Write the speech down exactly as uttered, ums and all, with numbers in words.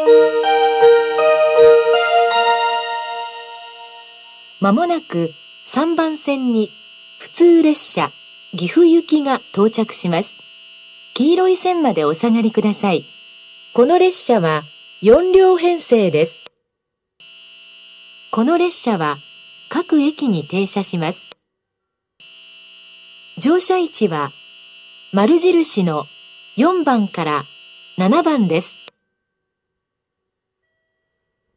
まもなくさんばん線に普通列車岐阜行きが到着します。黄色い線までお下がりください。この列車はよん両編成です。この列車は各駅に停車します。乗車位置は丸印のよんばんからななばんです。